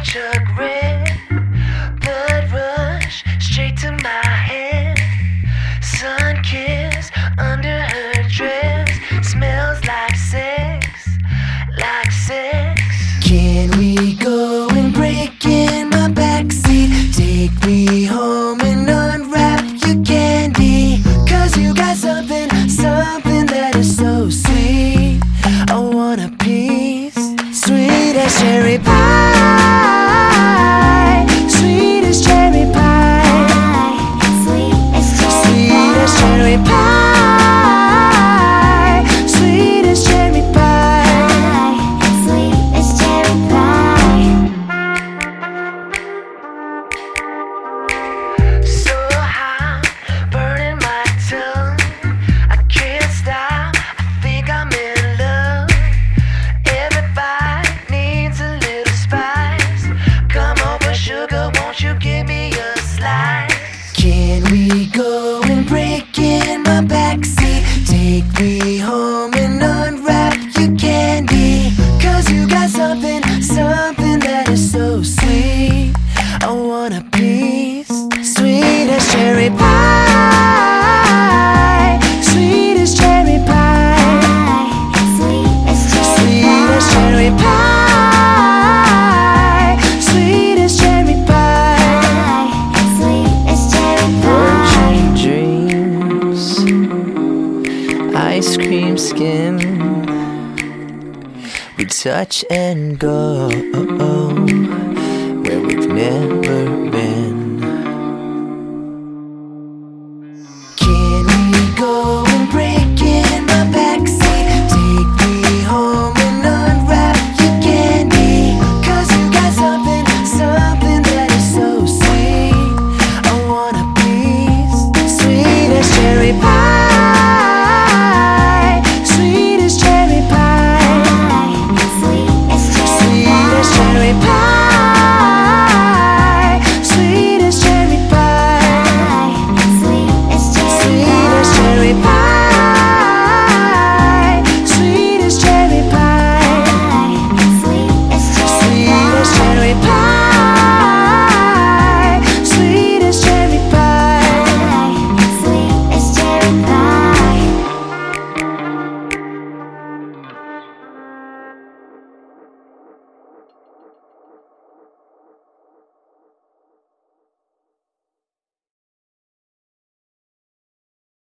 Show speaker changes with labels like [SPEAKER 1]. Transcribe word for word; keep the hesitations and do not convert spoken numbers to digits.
[SPEAKER 1] Chuck red, blood rush straight to my head. Sun kiss under her dress, smells like sex, like sex. Can we go and break in my backseat? Take me home and unwrap your candy. Cause you got something, something that is so sweet. I want a piece, sweet as cherry pie, sweet as cherry pie, sweet as cherry pie, sweet as cherry pie, sweet as cherry pie. So hot, burning my tongue. I can't stop, I think I'm in love. Every bite needs a little spice. Come over, sugar, won't you give me a slice? Can we go and break in my backseat? Take me home and unwrap your candy. Cause you got something, something that is so sweet. I want a piece, sweet as cherry pie, sweet as cherry pie, sweet as cherry pie, sweet as cherry pie, sweet as cherry pie. Dreams, ice cream skin, we touch and go where we've never been.